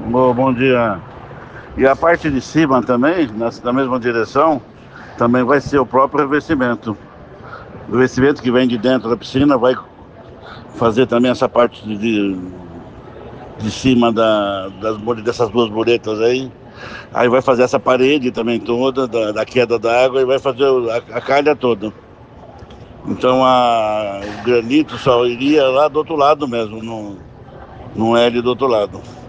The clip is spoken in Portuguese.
Bom dia. E a parte de cima também, na mesma direção, também vai ser o próprio revestimento. O revestimento que vem de dentro da piscina vai fazer também essa parte de cima dessas duas muretas aí. Aí vai fazer essa parede também toda, da queda da água, e vai fazer a calha toda. Então o granito só iria lá do outro lado mesmo, no L do outro lado.